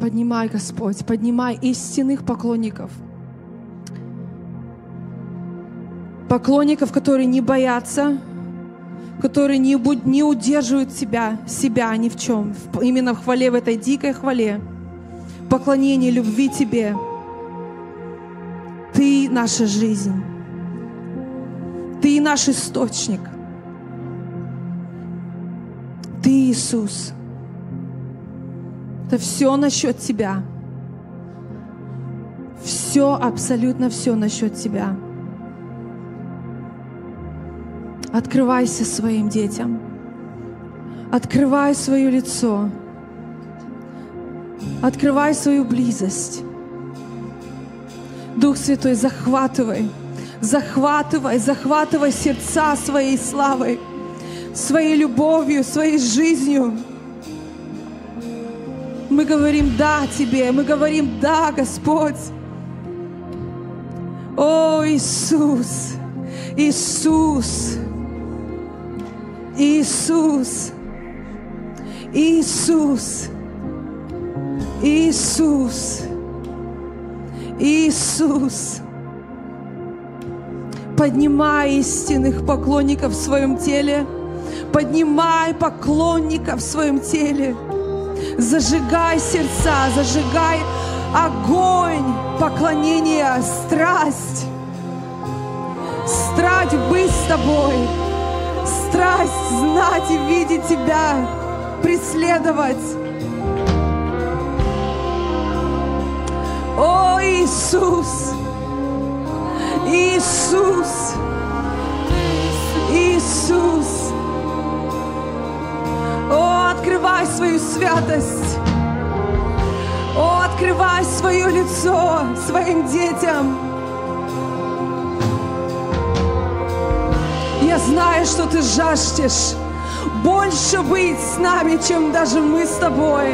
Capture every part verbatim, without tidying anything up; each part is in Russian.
Поднимай, Господь, поднимай истинных поклонников. Поклонников, которые не боятся, которые не, не удерживают себя, себя ни в чем. Именно в хвале, в этой дикой хвале. Поклонение, любви Тебе. Ты наша жизнь. Ты наш источник. Ты, Иисус. Это все насчет Тебя. Все, абсолютно все насчет Тебя. Открывайся своим детям. Открывай свое лицо. Открывай свою близость. Дух Святой, захватывай. Захватывай, захватывай сердца своей славой, своей любовью, своей жизнью. Мы говорим «да» Тебе, мы говорим «да, Господь». О, Иисус, Иисус, Иисус, Иисус, Иисус, Иисус. Поднимай истинных поклонников в своем теле. Поднимай поклонников в своем теле. Зажигай сердца, зажигай огонь поклонения, страсть. Страсть быть с Тобой. Страсть знать и видеть Тебя, преследовать. О, Иисус! Иисус! Иисус! О, открывай свою святость! О, открывай свое лицо своим детям! Я знаю, что Ты жаждешь больше быть с нами, чем даже мы с Тобой.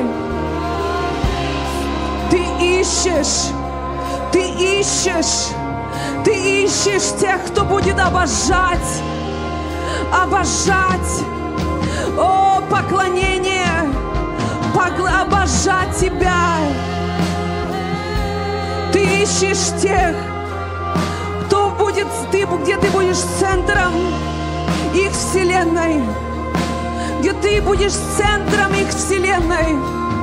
Ты ищешь, Ты ищешь, Ты ищешь тех, кто будет обожать, обожать, о, поклонение, погла- обожать Тебя. Ты ищешь тех, кто будет, ты, где Ты будешь центром их вселенной, где Ты будешь центром их вселенной.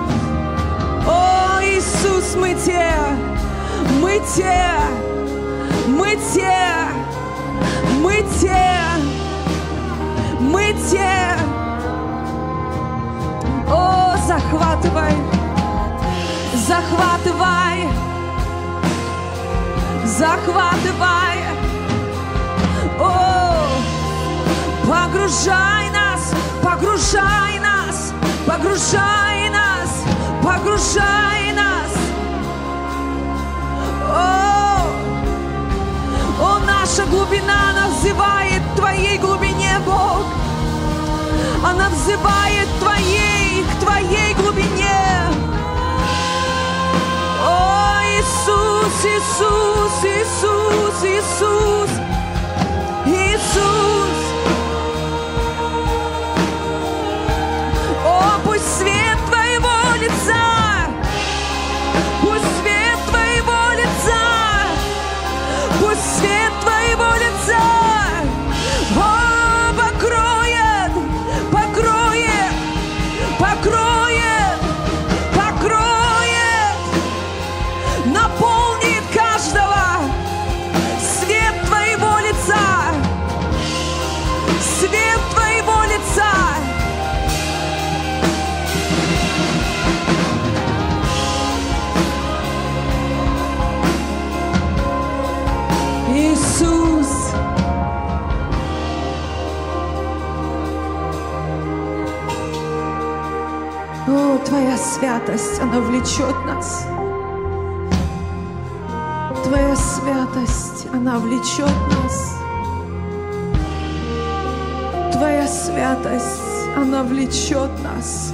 О, Иисус, мы те, мы те, мы те, мы те, мы те. О, захватывай, захватывай, захватывай. О, погружай нас, погружай нас, погружай нас, погружай нас. О, о, наша глубина, она взывает к Твоей глубине, Бог. Она взывает к Твоей, к Твоей глубине. О, Иисус, Иисус, Иисус, Иисус, Иисус. О, пусть свет Твоего лица, пусть свет Твоего лица, пусть свет Твоего лица, о, покроет, покроет, покроет, покроет, наполнит каждого. Свет Твоего лица, свет Твоего лица. Иисус, о, Твоя святость, она влечет нас. Твоя святость, она влечет нас. Твоя святость, она влечет нас.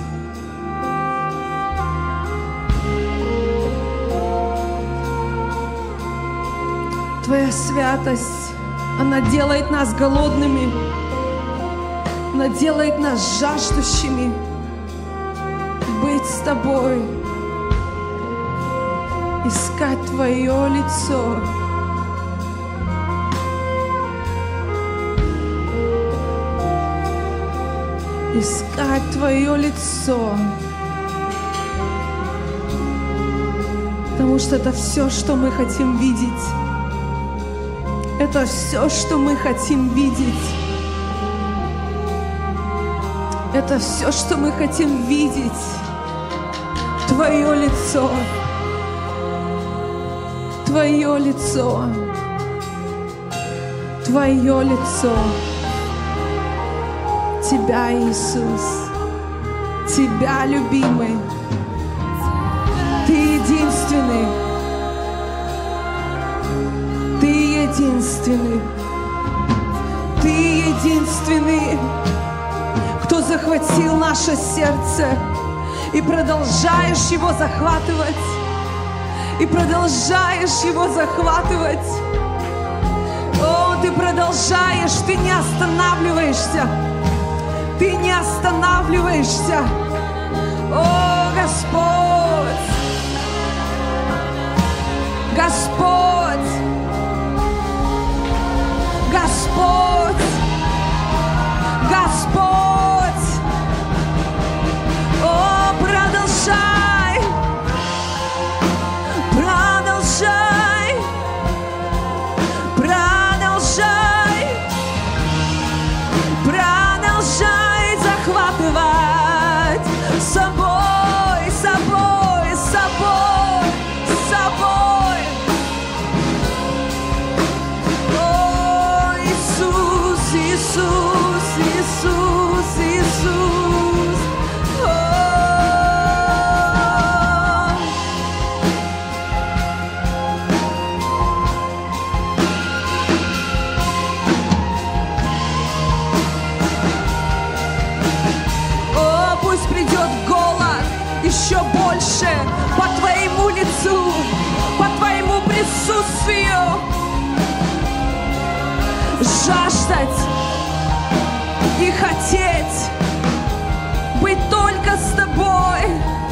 Твоя святость, она делает нас голодными, она делает нас жаждущими быть с Тобой. искать Твое лицо. Искать Твое лицо. Потому что это все, что мы хотим видеть. Это все, что мы хотим видеть. Это все, что мы хотим видеть. Твое лицо. Твое лицо. Твое лицо. Тебя, Иисус. Тебя, любимый. Ты единственный. Ты единственный. Ты единственный, кто захватил наше сердце и продолжаешь его захватывать. И продолжаешь его захватывать. О, ты продолжаешь, ты не останавливаешься. Ты не останавливаешься. О, Господь! Господь! Господь! Господь! О, продолжай! Продолжай! Продолжай! Продолжай захватывать собой, собой, собой, собой. О, Иисус, Иисус, Иисус, Иисус. О. О, пусть придет голод еще больше по Твоему лицу, по Твоему присутствию. Жаждать и хотеть быть только с Тобой.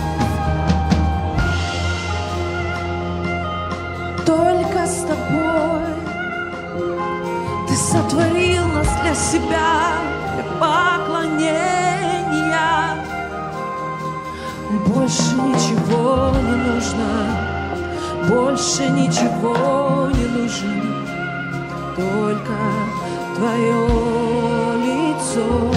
Только с Тобой. Ты сотворил нас для себя, для поклонения. Больше ничего не нужно, больше ничего не нужно. Только Твое лицо.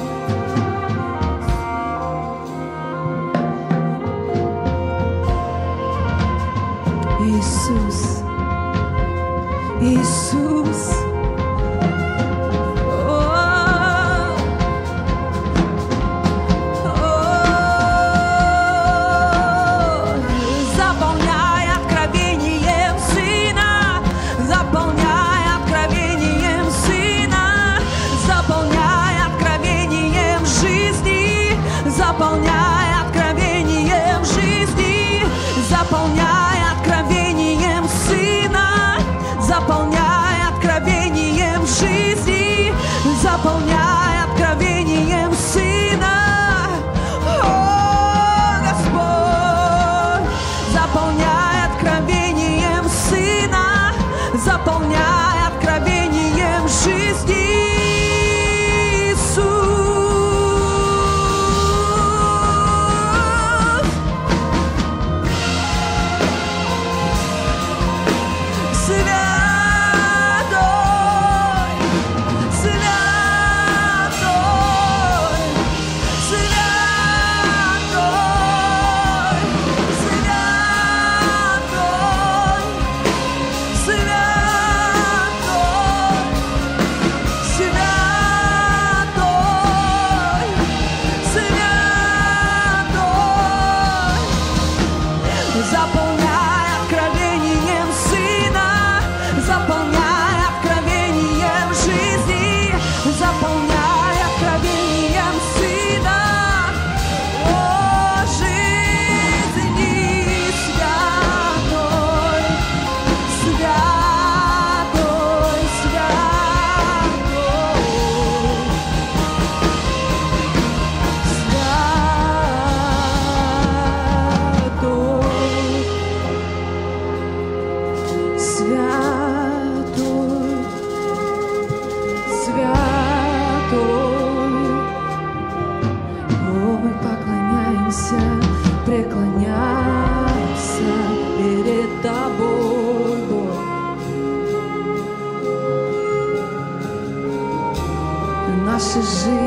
Иисус, Иисус.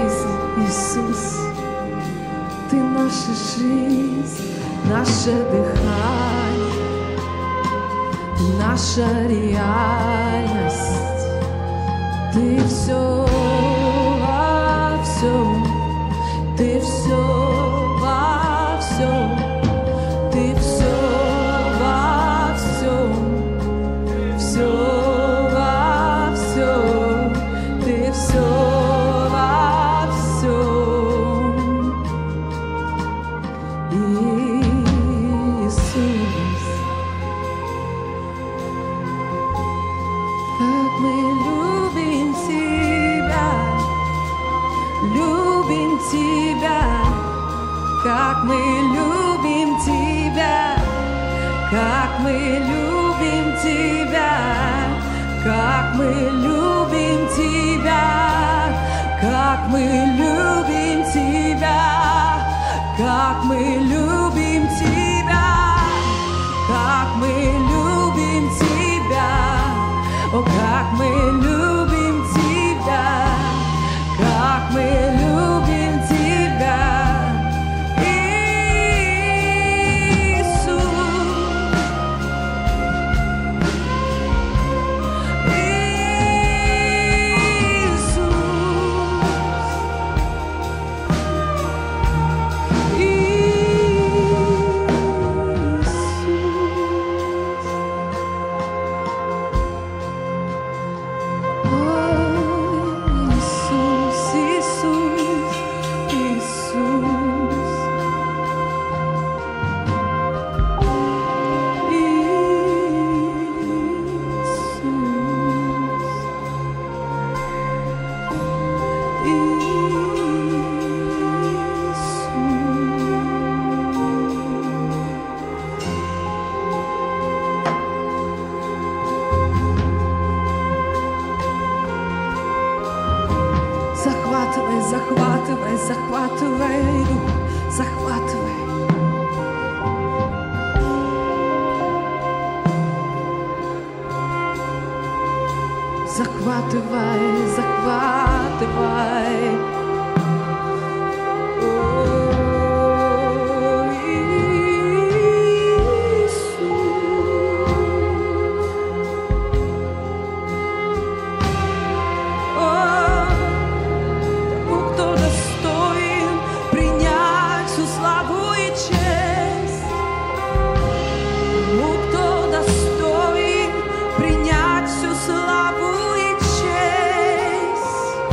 жизнь, Иисус. Ты наша жизнь, наше дыхание, наша реальность. Ты все во всем, Ты все во всем, Ты все во всем, все во всем, Ты все во всем, Иисус. Как мы любим Тебя, любим Тебя, как мы любим Тебя, как мы любим Тебя, как мы любим Тебя, как мы любим Тебя, как мы любим Тебя, как мы любим Тебя, о, как мы любим Тебя, как мы любим Тебя, Иисус, захватывай, захватывай, захватывай, Дух, захватывай. Захватывай, захватывай. О, Иисус. О, тому, кто достоин принять всю славу и честь. Тому, кто достоин принять всю славу и честь.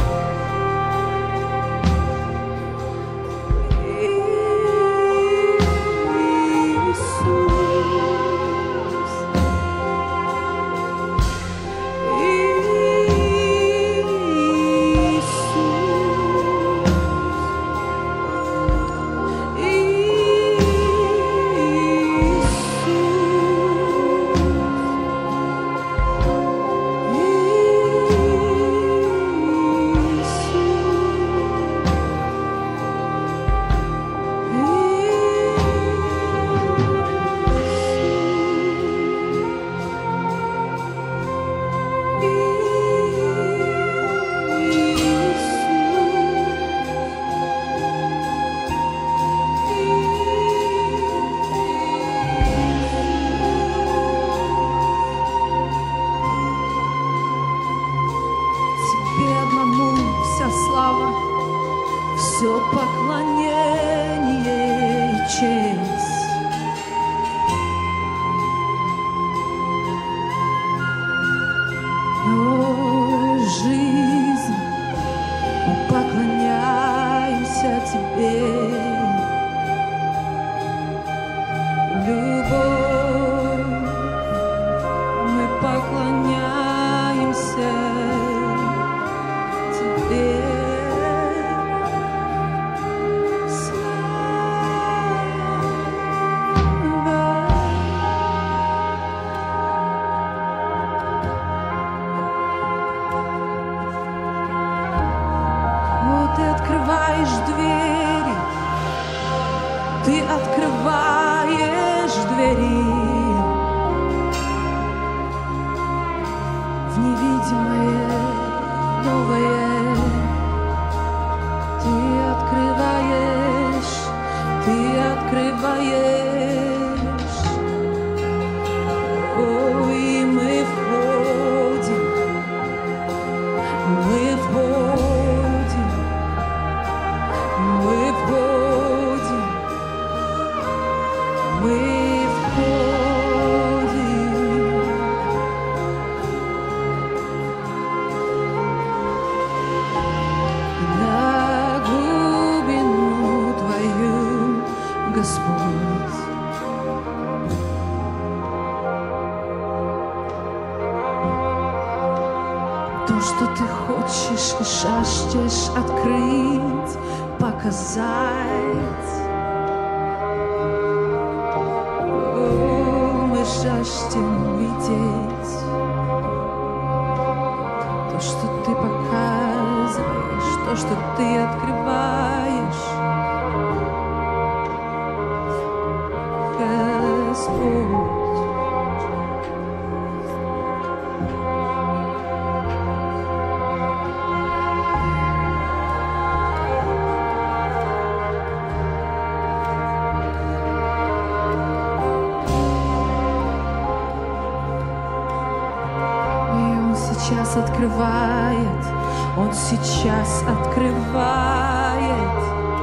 Тебе одному вся слава, все поклонение и честь. О, жизнь, мы поклоняемся Тебе. Любовь, мы поклоняемся Тебе. Ты открываешь двери, Ты открываешь двери в невидимое новое. Ой, мы входим, мы входим, мы входим, мы входим. На глубину Твою, Господь. То, что Ты хочешь и жаждешь открыть, показать. О, мы жаждем видеть то, что Ты показываешь, то, что Ты открываешь, Господь. Сейчас открывает, Он сейчас открывает,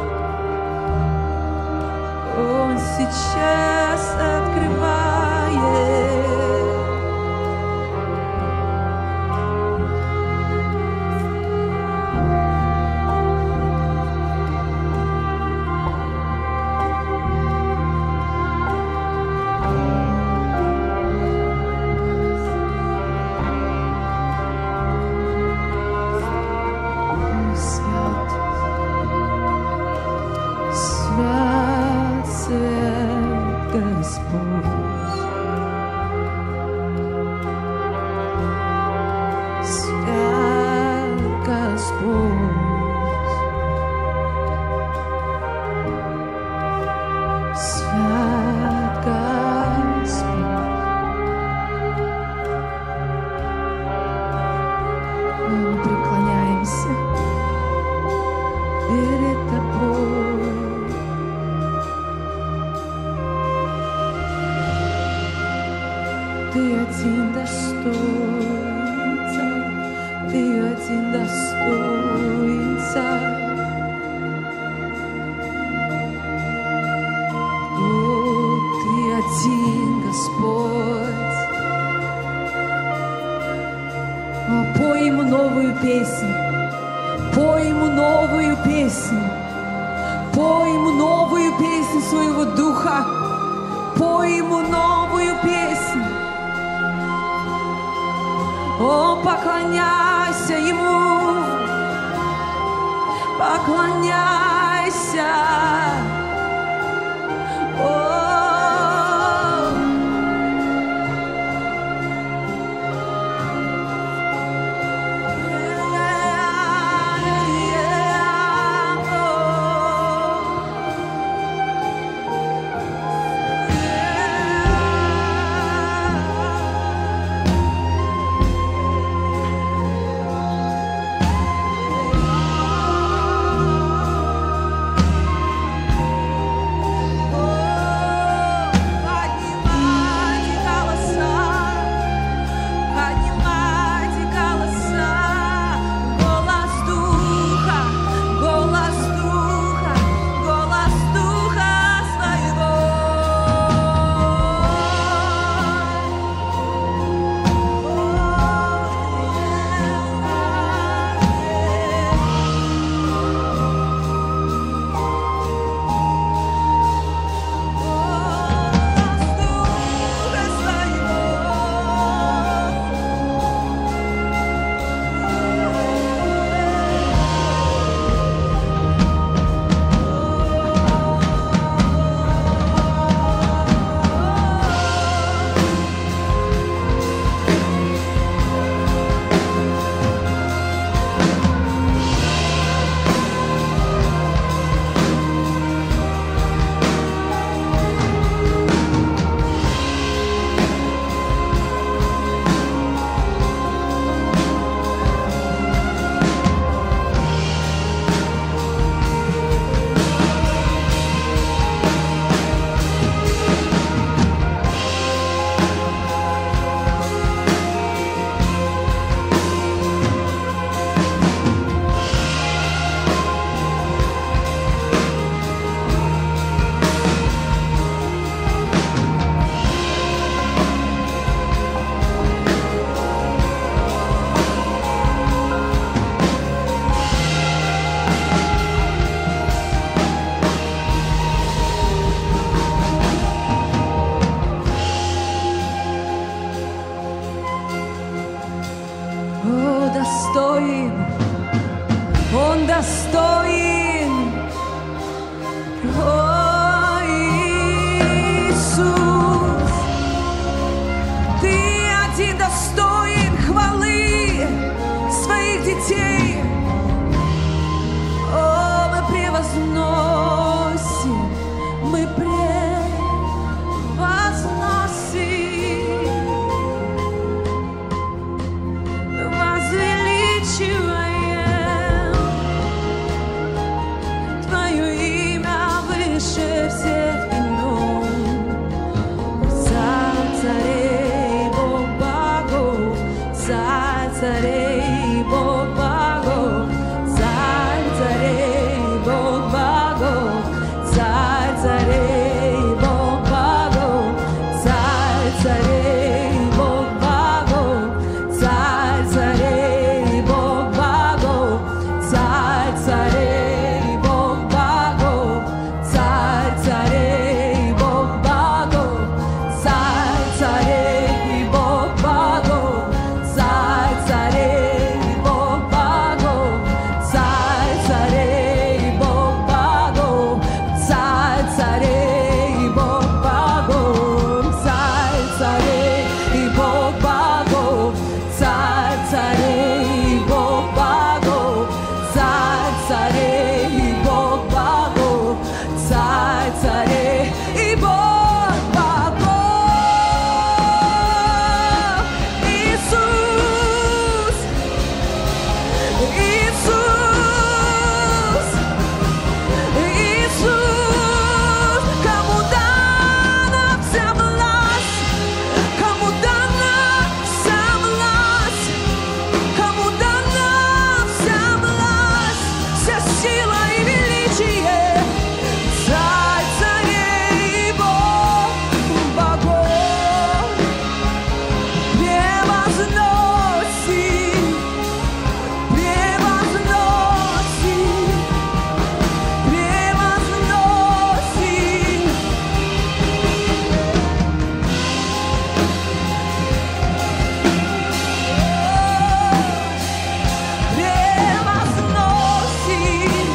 Он сейчас открывает. Свят, свят Господь, свят Господь, свят Господь. Мы преклоняемся перед Тобой. Ты один достоин Царь, Ты один достоин Царь. О, Ты один Господь. О, пой Ему новую песню, пой Ему новую песню, пой Ему новую песню своего духа, пой Ему новую песню. О, поклоняйся Ему, поклоняйся. О, выше всех имен. Царь царей, Бог богов, Царь царей, Бог богов, Царь царей, Бог богов, Царь царей, Бог богов, Царь царей, Бог богов, Царь царей, Бог богов, Царь царей, Бог богов, Царь царей, Бог богов, Царь царей, Бог богов, Царь царей, Бог богов, Царь царей, Бог богов, Царь царей, Бог богов, Царь царей, Бог богов, Царь царей, Бог богов, Царь царей, Бог богов, Царь царей и Бог богов. Иисус, Иисус, Иисус, кому дана вся власть, кому дана вся власть, кому дана вся власть, вся сила и величие. Царь царей и Бог богов, превозносим, превозносим, превозносим. Превозносим,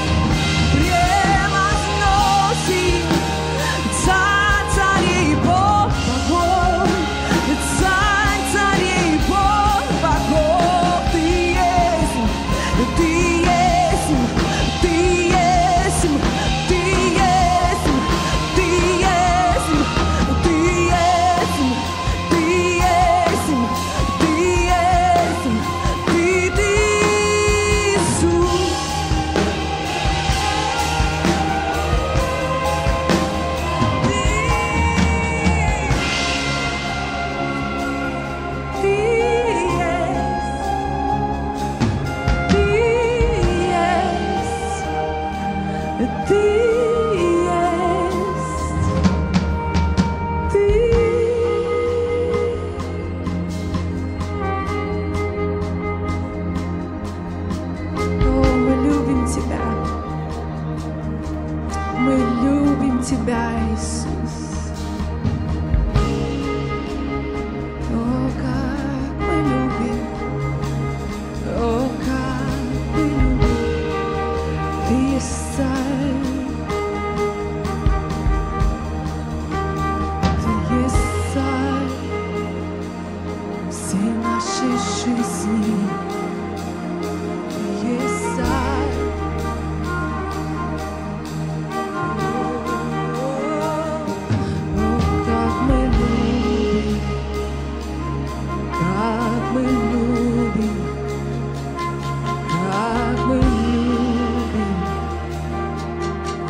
превозносим. Царь царей, Бог богов, Царь царей, Бог богов. Ты есть, ты есть, ты есть, ты есть, ты есть, ты есть, ты есть, ты есть, ты ты Иисус. Ты есть, ты есть, ты есть, ты. О, мы любим Тебя, мы любим Тебя, Иисус. О, как мы любим, о, как мы любим. Ты есть Царь, Ты есть Царь всей нашей жизни. Ты есть Царь. О, как мы любим, как мы любим, как мы любим.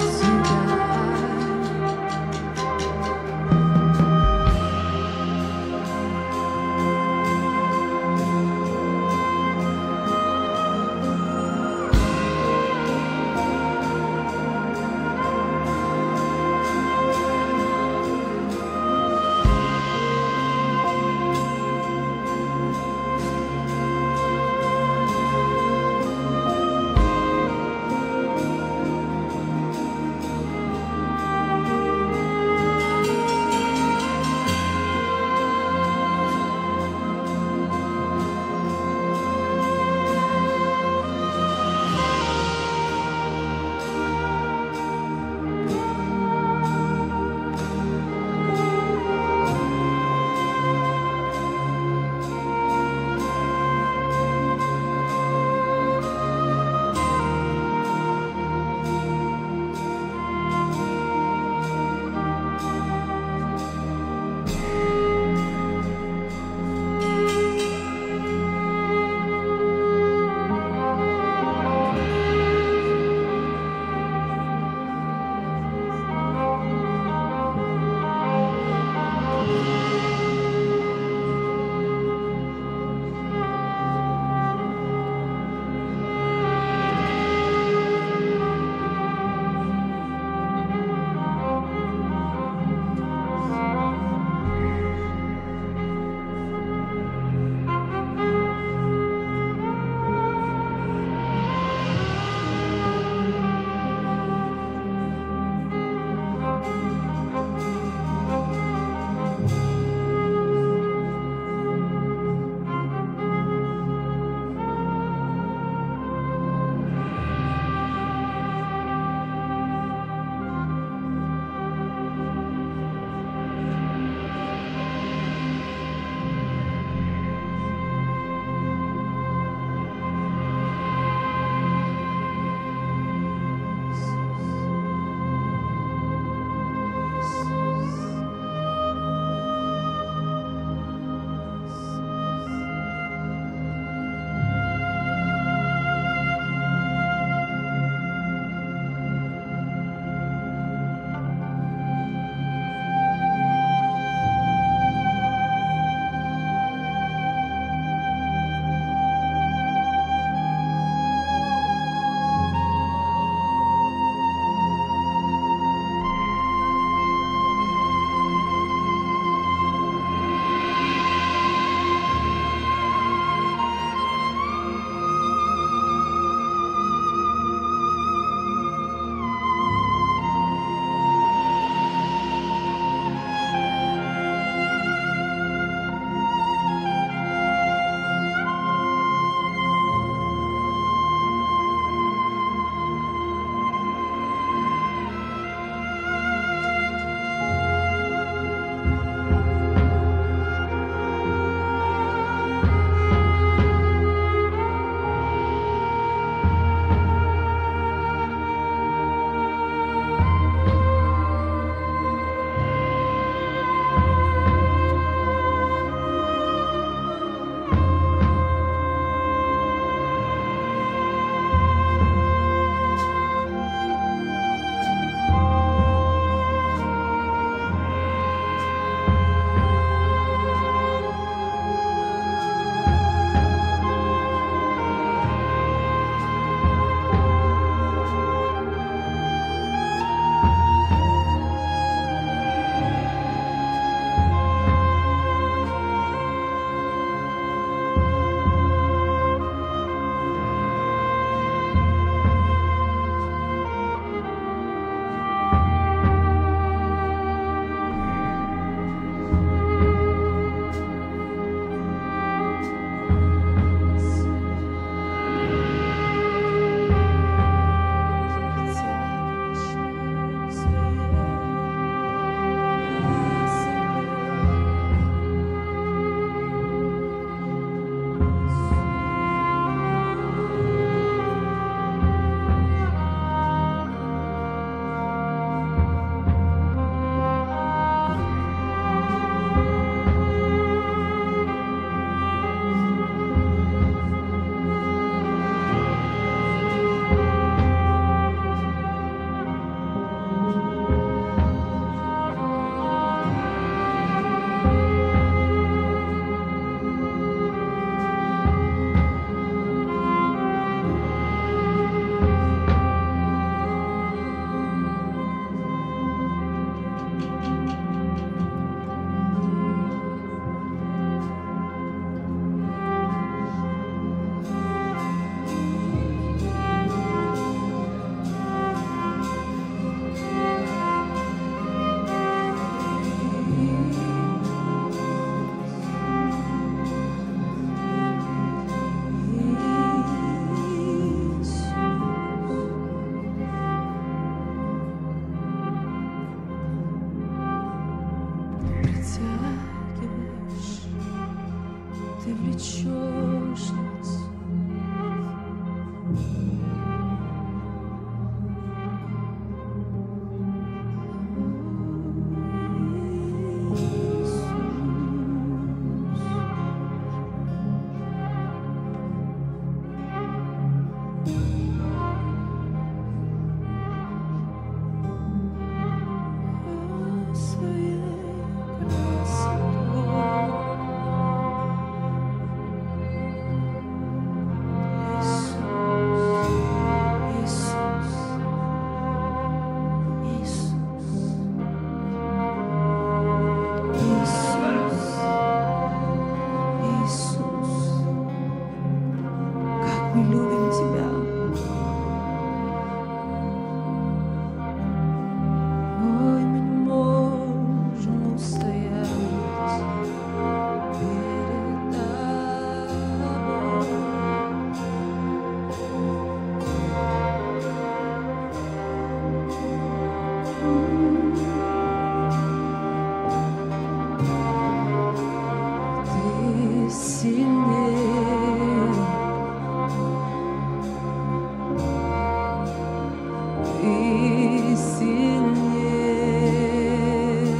сильнее.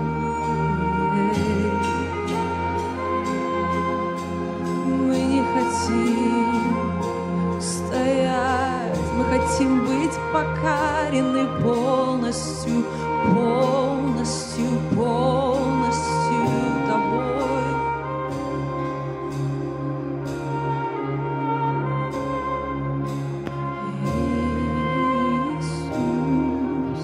Мы не хотим стоять, мы хотим быть покорены полностью, полностью, полностью Тобой. Иисус,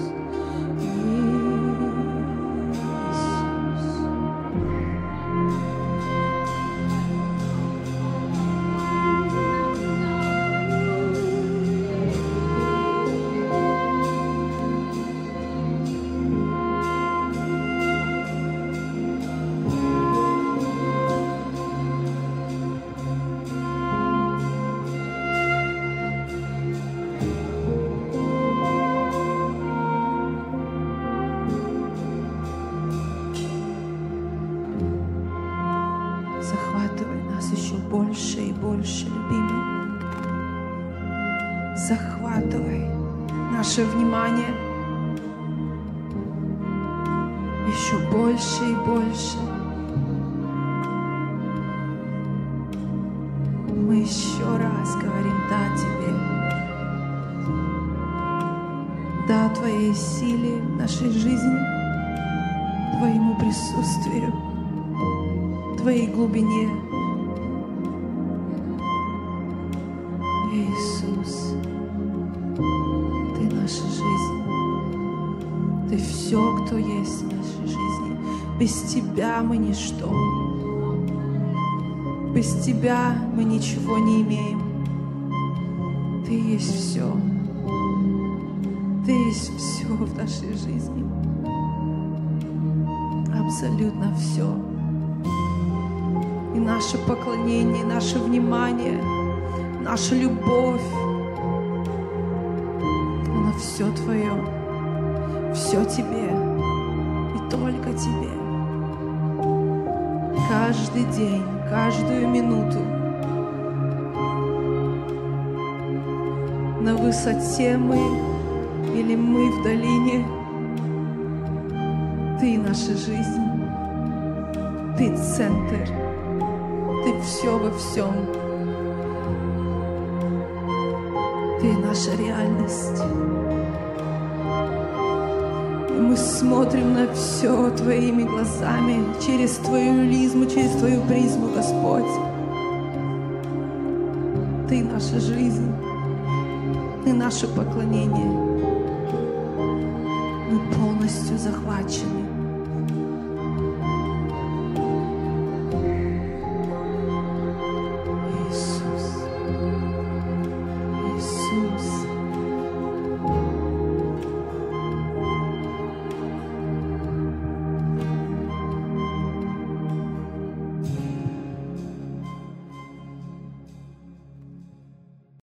захватывай нас еще больше и больше, любимый. Захватывай наше внимание еще больше и больше. Мы еще раз говорим «да» Тебе. Да Твоей силе в нашей жизни, Твоему присутствию, Твоей глубине. Иисус, Ты наша жизнь. Ты все, кто есть в нашей жизни. Без Тебя мы ничто. Без Тебя мы ничего не имеем. Ты есть все. Ты есть все в нашей жизни. Абсолютно все. И наше поклонение, наше внимание, наша любовь, она все Твое, все Тебе и только Тебе. Каждый день, каждую минуту на высоте мы или мы в долине, Ты наша жизнь, Ты центр. Ты все во всем. Ты наша реальность. И мы смотрим на все Твоими глазами, через Твою лизму, через Твою призму, Господь. Ты наша жизнь. Ты наше поклонение. Мы полностью захвачены.